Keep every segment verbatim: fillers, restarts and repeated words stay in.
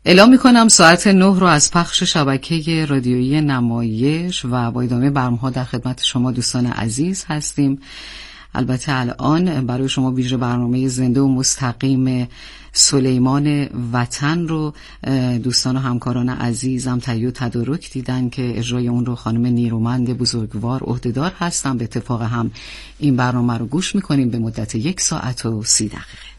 اعلام می‌کنم ساعت نه رو از پخش شبکه رادیویی نمایش و با ادامه برنامه‌ها در خدمت شما دوستان عزیز هستیم. البته الان برای شما ویژه برنامه زنده و مستقیم سلیمان وطن رو دوستان و همکاران عزیزم تهیه و تدارک دیدن که اجرای اون رو خانم نیرومند بزرگوار عهدهدار هستن. به اتفاق هم این برنامه رو گوش می‌کنیم به مدت یک ساعت و سی دقیقه.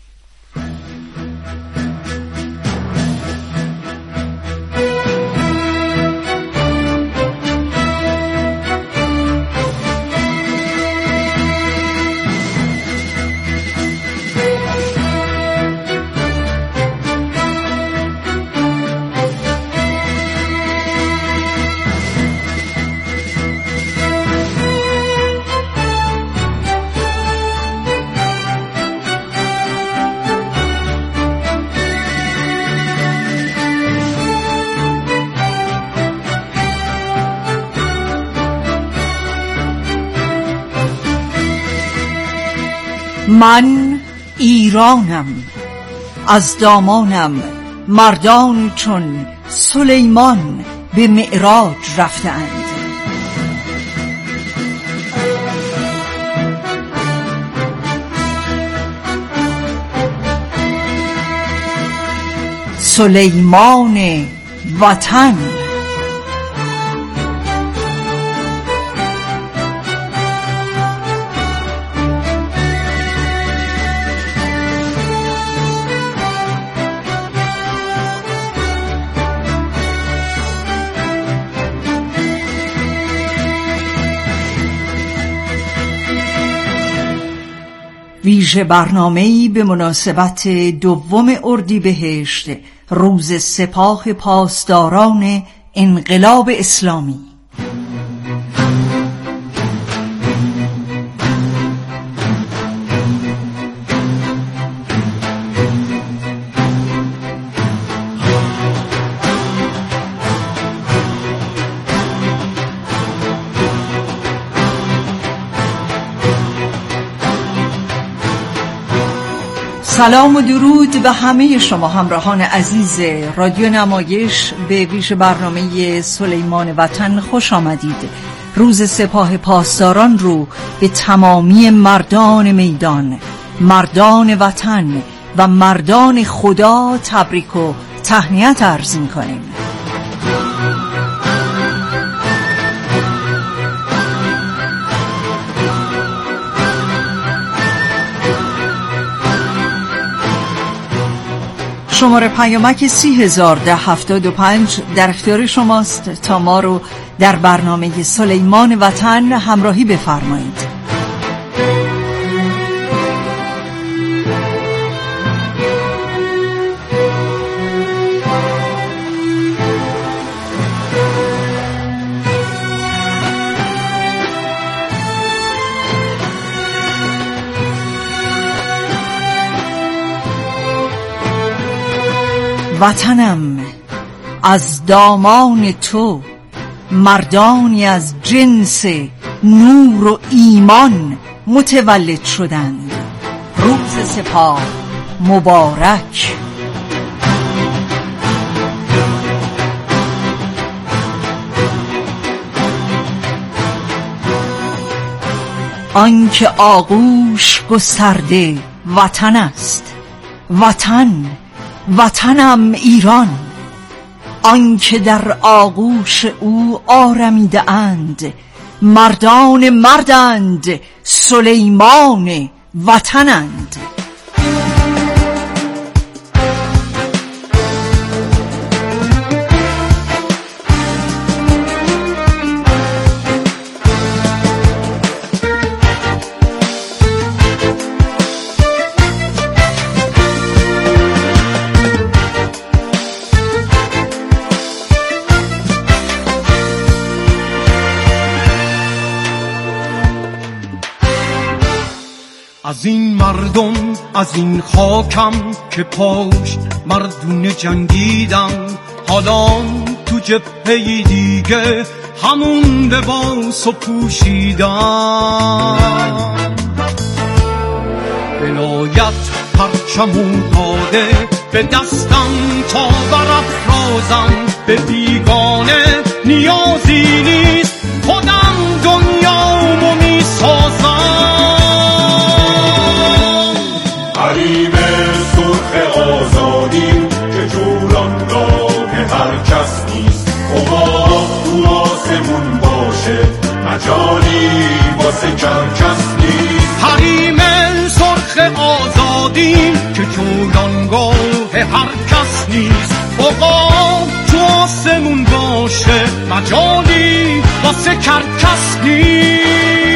من ایرانم، از دامانم مردان چون سلیمان به معراج رفتند. سلیمان وطن. ویژه برنامه‌ای به مناسبت دوم اردیبهشت، روز سپاه پاسداران انقلاب اسلامی. سلام و درود به همه شما همراهان عزیز رادیو نمایش. به ویژه برنامه سلیمان وطن خوش آمدید. روز سپاه پاسداران رو به تمامی مردان میدان، مردان وطن و مردان خدا تبریک و تهنیت عرض می‌کنیم. شماره پیامک سی هزار ده هفتاد و پنج در اختیار شماست تا ما رو در برنامه سلیمان وطن همراهی بفرمایید. وطنم، از دامان تو مردانی از جنس نور و ایمان متولد شدند. روز سپاه مبارک. آنکه آغوش گسترده وطن است، وطن وطنم ایران. آنکه در آغوش او آرمیده اند، مردان مردند، سلیمان وطنند. از این مردم، از این خاکم که پشت مردونه جنگیدم، حالا تو جبهه دیگه همون لباسو پوشیدم. ولایت پرچمو داده به دستم تا برافرازم به بیگانه نیازی نیست، خودم دنیامو میسازم. حریم سرخ آزادیم که جولان راه هر کس نیست، قباب تو آسمون باشه مجالی واسه کرکس نیست. حریم سرخ آزادیم که جولانگاه هر کس نیست، عقاب تو آسمون باشه مجالی واسه کرکس نیست.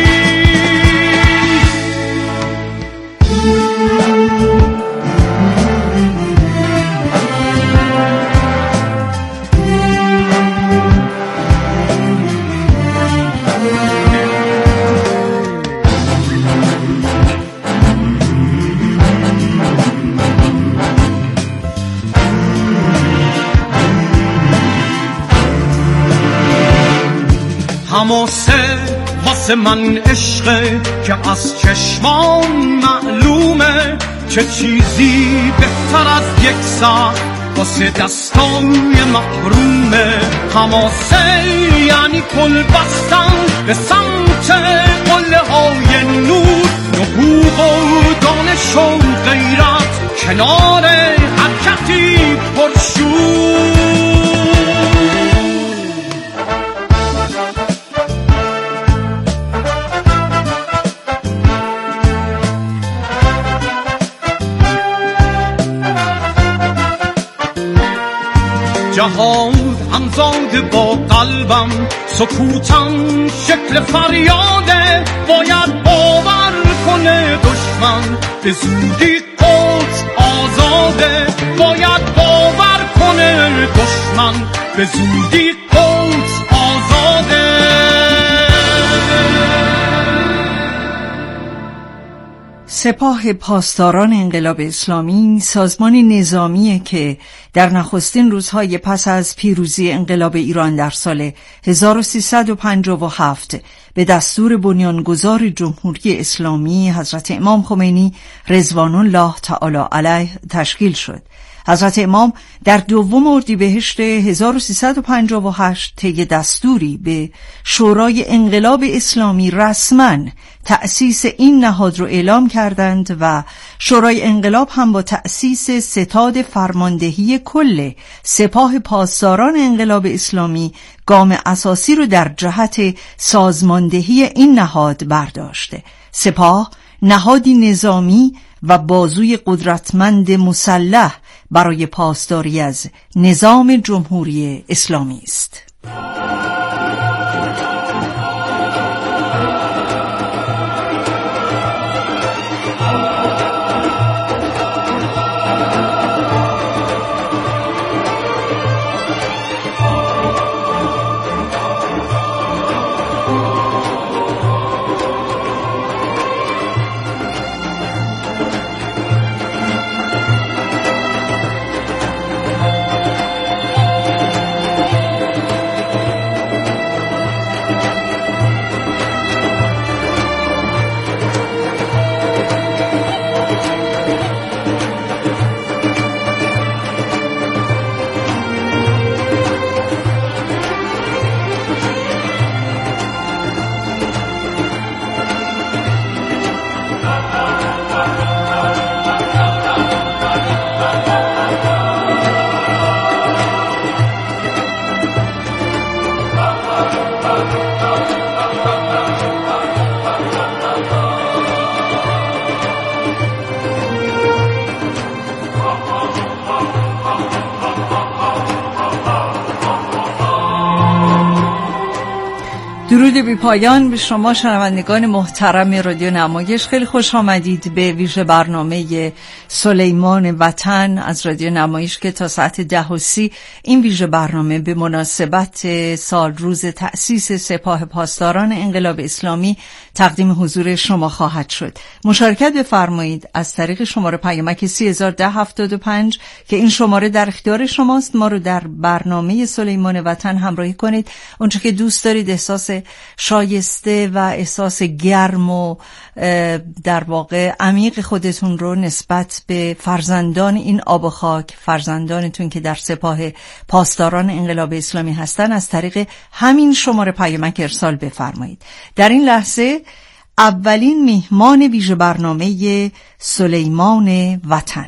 حماسه واسه من عشقه که از چشمان معلومه، چه چیزی بهتر از یک ساعت واسه دستای محرومه. حماسه یعنی کل بستن به سمت قله های نور، نبوغ و دانش و غیرت کنار حرکتی پرشور. جهاد همزاد با قلبم، سکوتم شکل فریاده، باید باور کنه دشمن به زودی قدس آزاده، باید باور کنه دشمن به زودی قدس آزاده. سپاه پاسداران انقلاب اسلامی سازمان نظامی که در نخستین روزهای پس از پیروزی انقلاب ایران در سال هزار و سیصد و پنجاه و هفت به دستور بنیانگذار جمهوری اسلامی حضرت امام خمینی رضوان الله تعالی علیه تشکیل شد. حضرت امام در دوم اردیبهشت هزار و سیصد و پنجاه و هشت طی دستوری به شورای انقلاب اسلامی رسما تأسیس این نهاد را اعلام کردند و شورای انقلاب هم با تأسیس ستاد فرماندهی کل سپاه پاسداران انقلاب اسلامی گام اساسی رو در جهت سازماندهی این نهاد برداشته. سپاه نهادی نظامی و بازوی قدرتمند مسلح برای پاسداری از نظام جمهوری اسلامی است. درود بی پایان به شما شنوندگان محترم رادیو نمایش. خیلی خوش آمدید به ویژه برنامه سلیمان وطن از رادیو نمایش که تا ساعت ده و سی این ویژه برنامه به مناسبت سال روز تأسیس سپاه پاسداران انقلاب اسلامی تقدیم حضور شما خواهد شد. مشارکت بفرمایید از طریق شماره پیامک سه هزار و ده هفتاد و پنج که این شماره در اختیار شماست. ما رو در برنامه سلیمان وطن همراهی کنید. اونچه که دوست دارید، احساس شایسته و احساس گرم و در واقع عمیق خودتون رو نسبت به فرزندان این آب و خاک، فرزندانتون که در سپاه پاسداران انقلاب اسلامی هستن، از طریق همین شماره پیامک ارسال بفرمایید. در این لحظه اولین میهمان ویژه برنامه سلیمان وطن.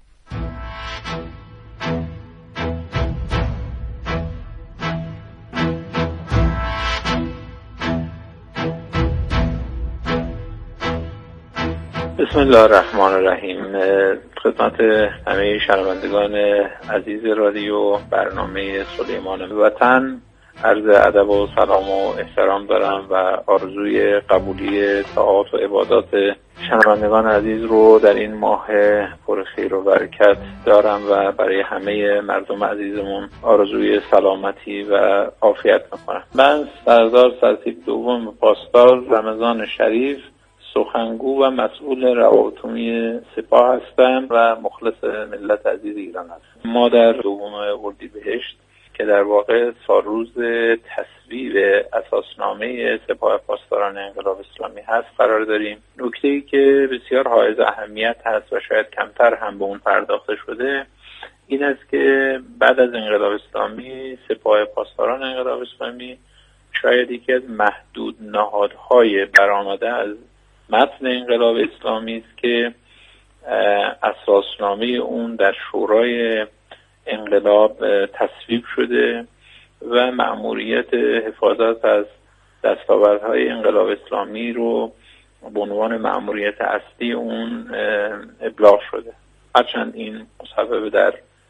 بسم الله الرحمن الرحیم. خدمت همه شنوندگان عزیز رادیو برنامه سلیمان وطن عرض ادب و سلام و احترام دارم و آرزوی قبولی طاعات و عبادات شنوندگان عزیز رو در این ماه پر خیر و برکت دارم و برای همه مردم عزیزمون آرزوی سلامتی و عافیت میکنم. من سردار سرتیپ دوم پاسدار رمضان شریف، سخنگو و مسئول روابط عمومی سپاه هستم و مخلص ملت عزیز ایران هستم. ما در دوم اردیبهشت که در واقع سالروز تصویب اساسنامه سپاه پاسداران انقلاب اسلامی هست قرار داریم. نکته‌ای که بسیار حائز اهمیت هست و شاید کمتر هم به اون پرداخته شده این است که بعد از انقلاب اسلامی سپاه پاسداران انقلاب اسلامی شاید یکی از محدود نهادهای برآمده از متن انقلاب اسلامی است که اساسنامه اون در شورای انقلاب تصویب شده و مأموریت حفاظت از دستاوردهای انقلاب اسلامی رو به عنوان مأموریت اصلی اون ابلاغ شده. هرچند این مصوبه در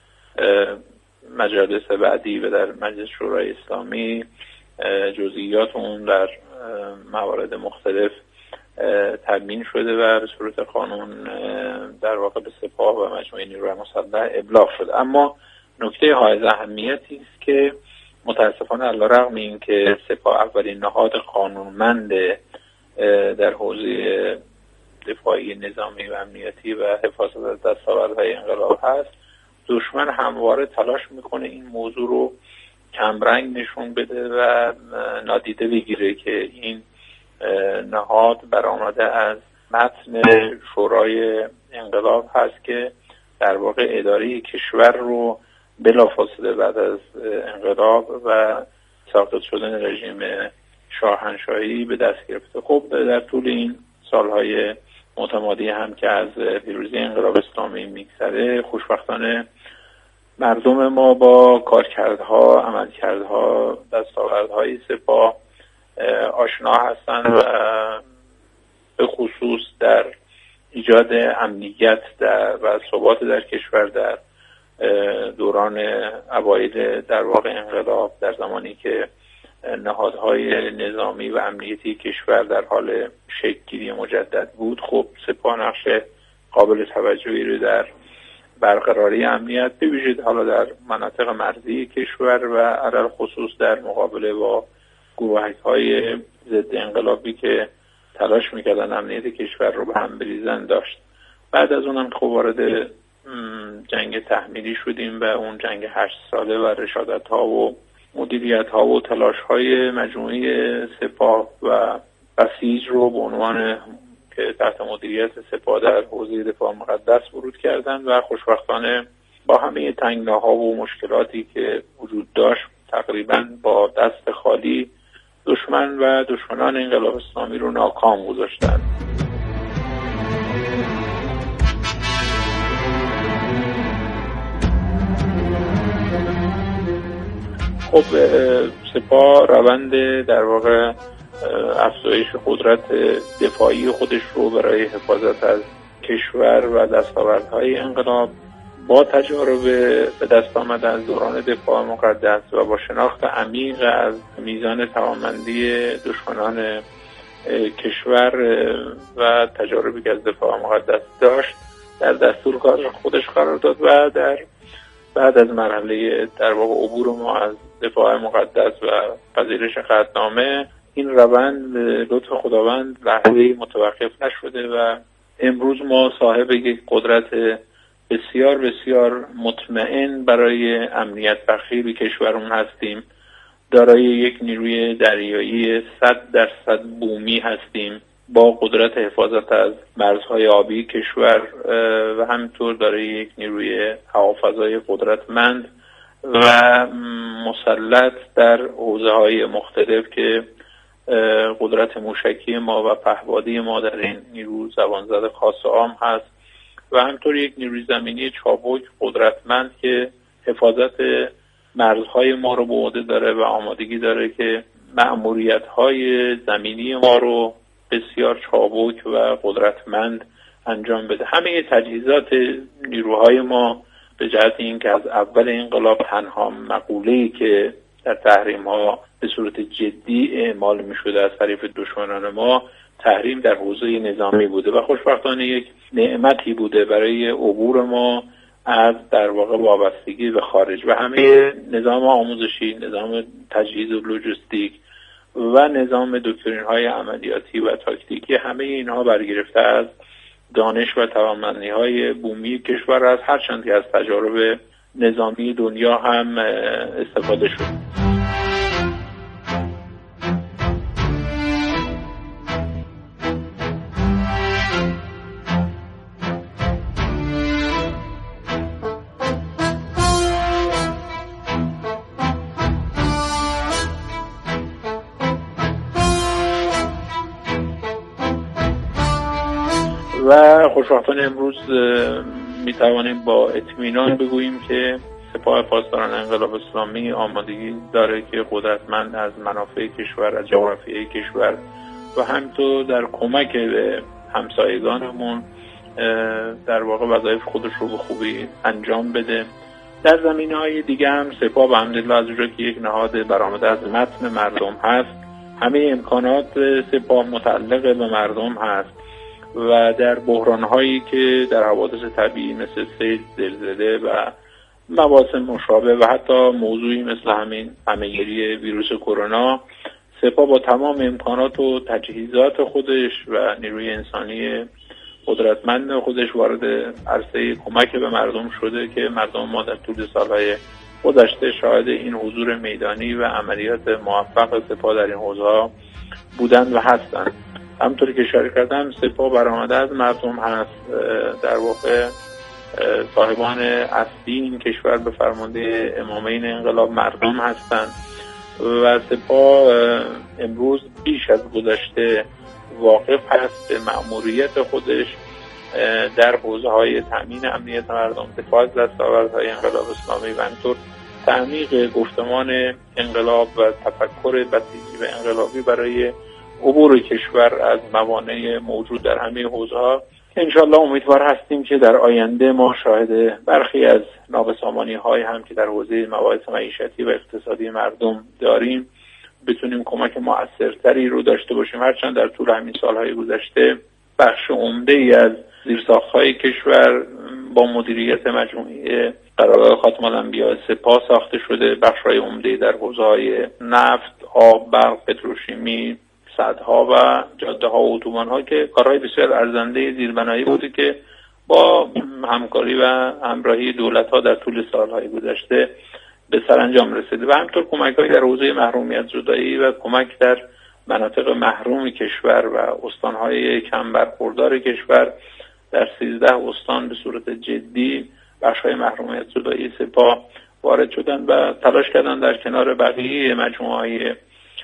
مجالس بعدی و در مجلس شورای اسلامی جزئیات اون در موارد مختلف تدوین شده و به صورت قانون در واقع به سپاه و مجموعه نیروی مسلح ابلاغ شده. اما نکته حائز اهمیتی است که متاسفانه علیرغم این که سپاه اولین نهاد قانونمند در حوزه دفاعی نظامی و امنیتی و حفاظت از دستاوردهای انقلاب هست، دشمن همواره تلاش میکنه این موضوع رو کمرنگ نشون بده و نادیده بگیره که این نهاد برآمده از متن شورای انقلاب هست که در واقع اداره کشور رو بلافاصله بعد از انقلاب و ساقط شدن رژیم شاهنشاهی به دست گرفته. خب در طول این سالهای متمادی هم که از پیروزی انقلاب اسلامی میگذره، خوشبختانه مردم ما با کارکردها، عملکردها، دستاوردهای سپاه آشنا هستند و به خصوص در ایجاد امنیت در و ثبات در کشور در دوران اوایل در واقع انقلاب، در زمانی که نهادهای نظامی و امنیتی کشور در حال شکل‌گیری مجدد بود، خب سپاه نقش قابل توجهی رو در برقراری امنیت به ویژه حالا در مناطق مرزی کشور و علل خصوص در مقابله با گروهک‌های ضد انقلابی که تلاش میکردن امنیت کشور رو به هم بریزن داشت. بعد از اونم خب وارد جنگ تحمیلی شدیم و اون جنگ هشت ساله و رشادت‌ها و مدیریت‌ها و تلاش‌های مجموعی سپاه و بسیج رو به عنوان که تحت مدیریت سپاه در حوزه دفاع مقدس ورود کردن و خوشبختانه با همه تنگناها و مشکلاتی که وجود داشت تقریباً با دست خالی دشمن و دشمنان انقلاب اسلامی رو ناکام گذاشتند. خب سپاه روند در واقع افزایش قدرت دفاعی خودش رو برای حفاظت از کشور و دستاوردهای انقلاب با تجارب به دست آمده از دوران دفاع مقدس و با شناخت عمیق از میزان توانمندی دشمنان کشور و تجاربی که از دفاع مقدس داشت در دستور کار خودش قرار داد و در بعد از مرحله در واقع عبور ما از دفاع مقدس و پذیرش قطعنامه این روند به لطف خداوند لحظه‌ای متوقف نشده و امروز ما صاحب یک قدرت بسیار بسیار مطمئن برای امنیت بخشی به کشورمون هستیم. دارای یک نیروی دریایی صد درصد بومی هستیم با قدرت حفاظت از مرزهای آبی کشور و همینطور دارای یک نیروی هوافضای قدرتمند و مسلط در حوزه‌های مختلف که قدرت موشکی ما و پهپادی ما در این نیرو زبانزد خاص عام هست و همینطور یک نیروی زمینی چابک قدرتمند که حفاظت مرزهای ما رو به عهده داره و آمادگی داره که مأموریت‌های زمینی ما رو بسیار چابک و قدرتمند انجام بده. همه تجهیزات نیروهای ما به جهت اینکه از اول انقلاب تنها مقوله‌ای که در تحریم‌ها به صورت جدی اعمال می‌شده از طریق دشمنان ما تحریم در حوزه نظامی بوده و خوشبختانه یک نعمتی بوده برای عبور ما از در واقع وابستگی به خارج و همه نظام آموزشی، نظام تجهیز و لوجستیک و نظام دکترین‌های عملیاتی و تاکتیکی همه اینها برگرفته از دانش و توانمندی‌های بومی کشور از هر چندی از تجارب نظامی دنیا هم استفاده شد. و خوشبختانه امروز می توانیم با اطمینان بگوییم که سپاه پاسداران انقلاب اسلامی آمادگی داره که قدرتمند از منافع کشور، از جغرافیای کشور و همینطور در کمک به همسایگانمون در واقع وظایف خودش رو به خوبی انجام بده. در زمینه‌های دیگه هم سپاه به حمدالله از اونجا که یک نهاد برآمده از متن مردم هست، همه امکانات سپاه متعلق به مردم هست و در بحران‌هایی که در حوادث طبیعی مثل سیل، زلزله و مواسم مشابه و حتی موضوعی مثل همین همه‌گیری ویروس کرونا، سپاه با تمام امکانات و تجهیزات خودش و نیروی انسانی قدرتمند خودش وارد عرصه کمک به مردم شده که مردم ما در طول سالهای گذشته شاهد این حضور میدانی و عملیات موفق سپاه در این حوزه‌ها بودند و هستند. همونطوری که اشاره کردم سپاه برآمده از مردم هست، در واقع صاحبان اصلی این کشور به فرمانده امامین انقلاب مردم هستند و سپاه امروز بیش از گذشته واقف هست به مأموریت خودش در حوزه‌های تأمین امنیت مردم، دفاع از دستاوردهای انقلاب اسلامی و همینطور تعمیق گفتمان انقلاب و تفکر بسیجی و انقلابی برای عبور کشور از موانع موجود در همه حوزه‌ها. انشالله امیدوار هستیم که در آینده ما شاهد برخی از نابسامانی‌های هم که در حوزه مباحث معیشتی و اقتصادی مردم داریم بتونیم کمک مؤثرتری رو داشته باشیم. هرچند در طول همین سالهای گذشته بخش عمده‌ای از زیرساخت‌های کشور با مدیریت مجموعه قرارگاه خاتم الانبیاء سپاه ساخته شده، بخش‌های عمده‌ای در حوزه‌های نفت، آب، برق، پتروشیمی، سدها و جاده ها و اتوبان ها که کارهای بسیار ارزنده زیربنایی بوده که با همکاری و همراهی دولت ها در طول سالهای گذشته به سرانجام رسیده و همینطور کمک های در حوزه محرومیت زدایی و کمک در مناطق محروم کشور و استان های کم برخوردار کشور در سیزده استان به صورت جدی بخش های محرومیت زدایی سپاه وارد شدن و تلاش کردن در کنار بقیه مجموعه های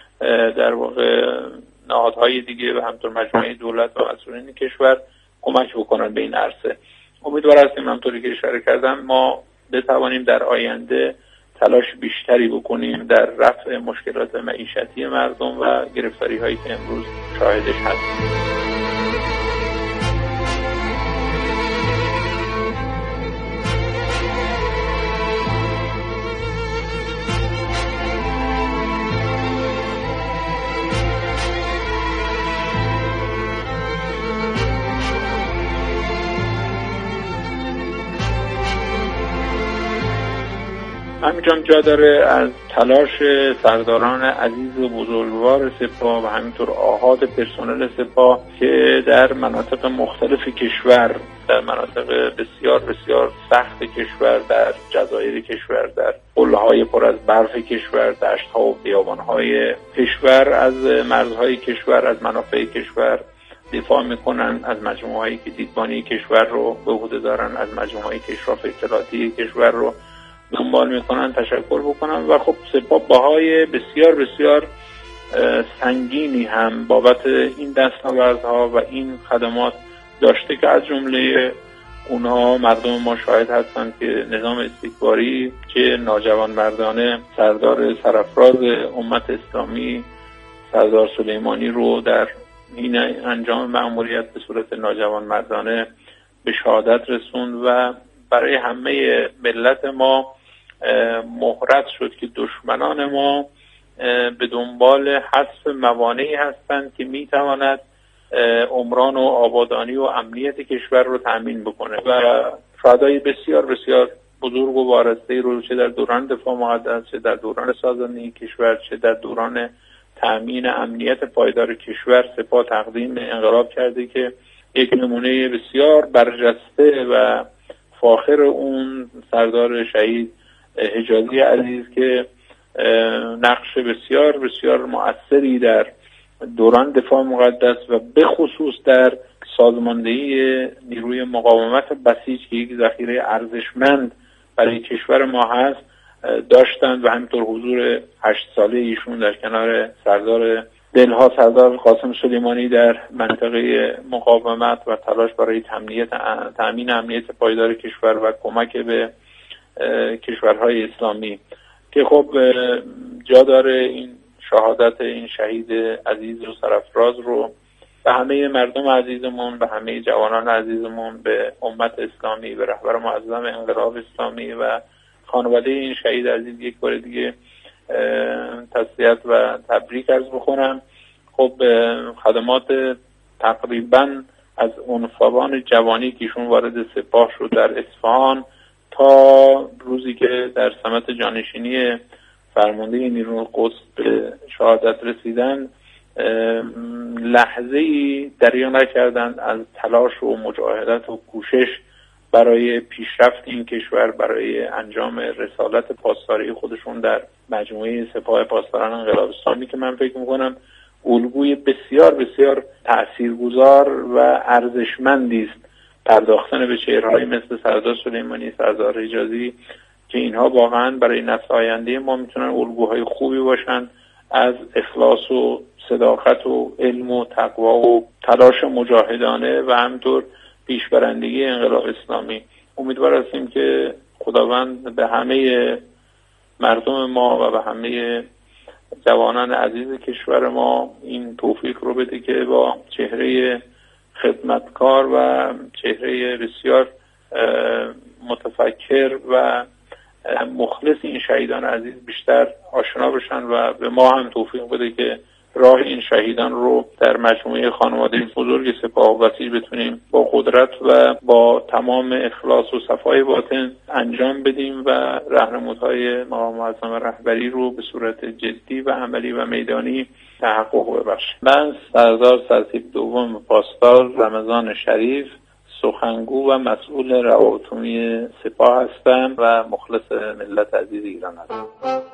در واقع نهادهای دیگه و همطور مجموعه دولت و مسئولین کشور کمک بکنن به این عرصه. امیدوار هستیم همطوری که اشاره کردم ما بتوانیم در آینده تلاش بیشتری بکنیم در رفع مشکلات معیشتی مردم و گرفتاری هایی که امروز شاهدش هستیم. همینجا جا داره از تلاش سرداران عزیز و بزرگوار سپاه و همینطور آحاد پرسنل سپاه که در مناطق مختلف کشور، در مناطق بسیار بسیار سخت کشور، در جزایر کشور، در قله‌های پر از برف کشور، دشت‌ها و بیابان‌های کشور، از مرزهای کشور، از منافع کشور دفاع میکنن، از مجموعه‌هایی که دیدبانی کشور رو به عهده دارن، از مجموعه‌هایی که اشراف اطلاعاتی کشور رو دنبال میکنن تشکر بکنن و خب سپاه بهای بسیار بسیار سنگینی هم بابت این دستاوردها و این خدمات داشته که از جمله اونها مردم ما شاهد هستند که نظام استکباری که ناجوانمردانه سردار سرافراز امت اسلامی سردار سلیمانی رو در این انجام مأموریت به صورت ناجوانمردانه به شهادت رسوند و برای همه ملت ما مهرت شد که دشمنان ما به دنبال حذف موانعی هستند که میتواند عمران و آبادانی و امنیت کشور رو تأمین بکنه و شهدای بسیار بسیار بزرگ و وارسته رو چه در دوران دفاع مقدس، چه در دوران سازندگی کشور، چه در دوران تأمین امنیت پایدار کشور سپاه تقدیم انقلاب کرده که یک نمونه بسیار برجسته و فاخر اون سردار شهید حجازی عزیز که نقش بسیار بسیار مؤثری در دوران دفاع مقدس و به خصوص در سازماندهی نیروی مقاومت بسیج که یک ذخیره ارزشمند برای کشور ما هست داشتند و همینطور حضور هشت ساله ایشون در کنار سردار دلها سردار قاسم سلیمانی در منطقه مقاومت و تلاش برای تامینیت تامین امنیت پایدار کشور و کمک به کشورهای اسلامی که خب جا داره این شهادت این شهید عزیز و سرافراز رو به همه مردم عزیزمون، به همه جوانان عزیزمون، به امت اسلامی، به رهبر معظم انقلاب اسلامی و خانواده این شهید عزیز یک بار دیگه تسلیت و تبریک عرض بکنم. خب خدمات تقریبا از عنفوان جوانی که ایشون وارد سپاه شد در اصفهان تا روزی که در سمت جانشینی فرمانده نیروی قدس به شهادت رسیدن لحظه‌ای دریغ نکردند از تلاش و مجاهدت و کوشش برای پیشرفت این کشور، برای انجام رسالت پاسداری خودشون در مجموعه سپاه پاسداران انقلاب اسلامی که من فکر میکنم الگوی بسیار بسیار تاثیرگذار و ارزشمندی است پرداختن به چهره‌هایی مثل سردار سلیمانی، سردار حجازی که اینها واقعا برای نسل آینده ما میتونن الگوهای خوبی باشن از اخلاص و صداقت و علم و تقوا و تلاش مجاهدانه و همینطور پیشبرندگی انقلاب اسلامی. امیدوار هستیم که خداوند به همه مردم ما و به همه جوانان عزیز کشور ما این توفیق رو بده که با چهره خدمتکار و چهره بسیار متفکر و مخلص این شهیدان عزیز بیشتر آشنا بشن و به ما هم توفیق بده که راه این شهیدان رو در مجموعه خانواده بزرگ سپاه و بسیج بتونیم با قدرت و با تمام اخلاص و صفای باطن انجام بدیم و راهنمودهای مقام معظم رهبری رو به صورت جدی و عملی و میدانی تحقق ببخشیم. من سردار سرتیپ دوم پاسدار رمضان شریف، سخنگو و مسئول روابط عمومی سپاه هستم و مخلص ملت عزیز ایران هستم.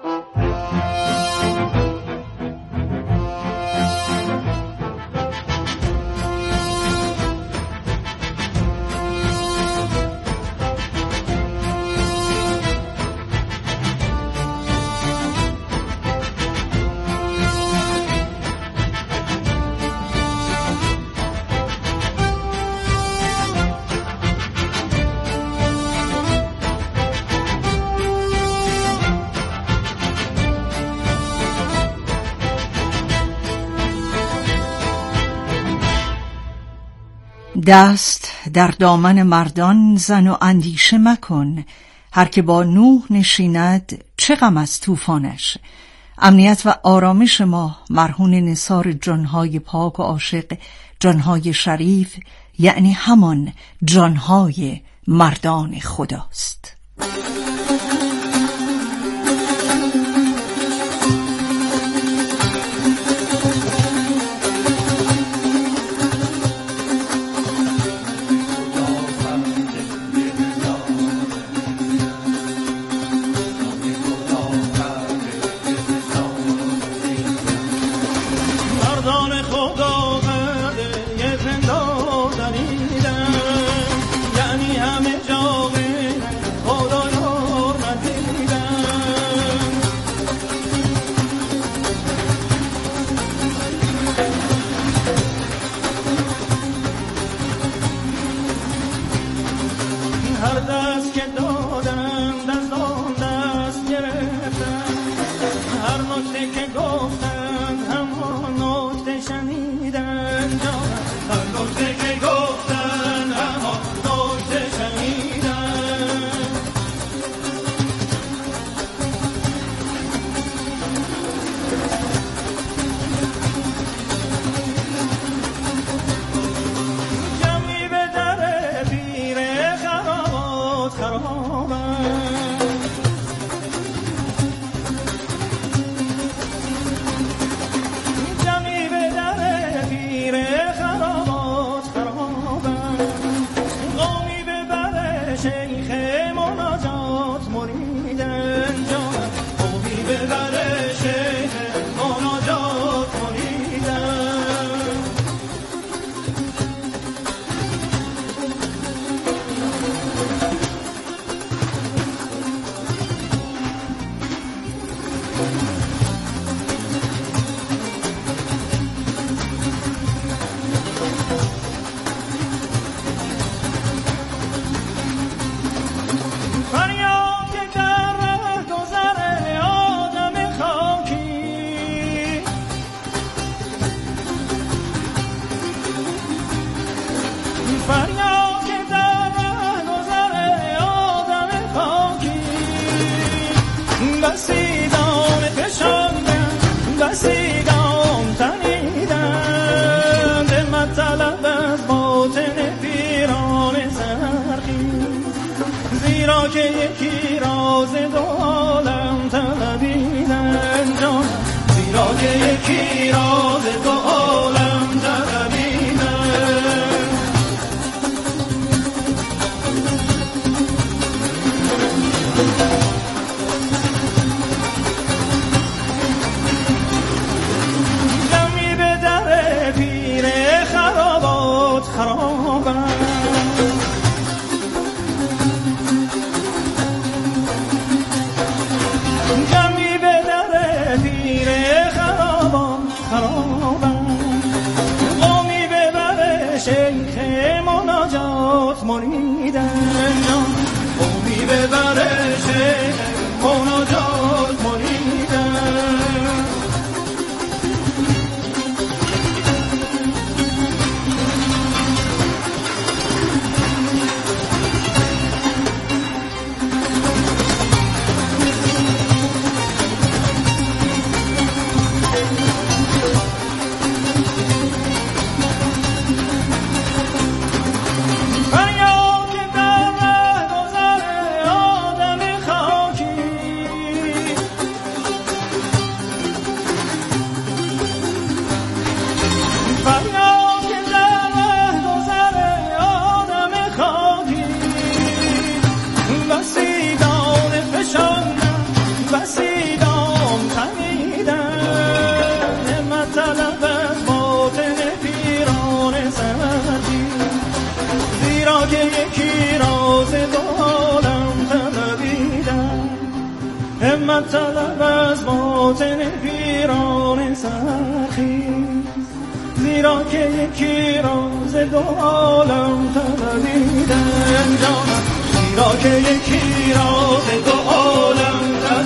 دست در دامن مردان زن و اندیشه مکن، هر که با نوح نشیند چه غم از طوفانش. امنیت و آرامش ما مرهون نثار جانهای پاک و عاشق، جانهای شریف، یعنی همان جانهای مردان خداست. یکی راز دو عالم طلبیدم. جمعی به در پیر خرابات خرابم، جمعی به در پیر خرابات خرابم، قومی به بر شیخ مناجات مریدم، قومی به بر شیخ مناجات مریدم. همت طلب از باطن پیران سرخیز، زیرا که یکی راز دو عالم طلبیدن جانم، زیرا که یکی راز دو عالم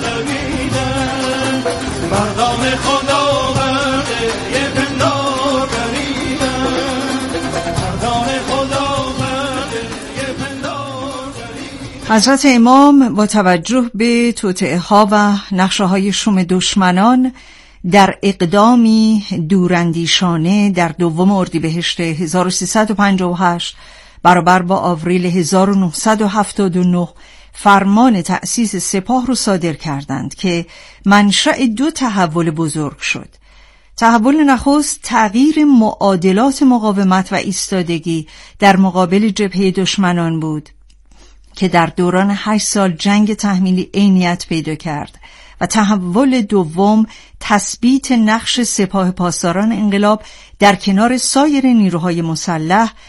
طلبیدن. مردان خدا برده یه پندار بریدن، مردان خدا برده یه پندار بریدن. حضرت امام با توجه به توطئه ها و نقشه های شوم دشمنان در اقدامی دوراندیشانه در دوم اردیبهشت هزار و سیصد و پنجاه و هشت برابر با آوریل هزار و نهصد و هفتاد و نه فرمان تأسیس سپاه رو صادر کردند که منشأ دو تحول بزرگ شد. تحول نخست تغییر معادلات مقاومت و ایستادگی در مقابل جبهه دشمنان بود که در دوران هشت سال جنگ تحمیلی عینیت پیدا کرد و تحول دوم تثبیت نقش سپاه پاسداران انقلاب در کنار سایر نیروهای مسلح